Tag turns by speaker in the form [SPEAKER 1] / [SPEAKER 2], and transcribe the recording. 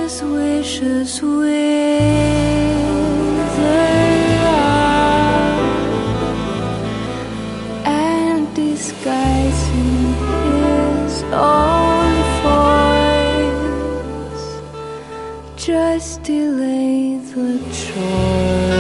[SPEAKER 1] his wishes wither out, and disguising his own voice, just delay the choice.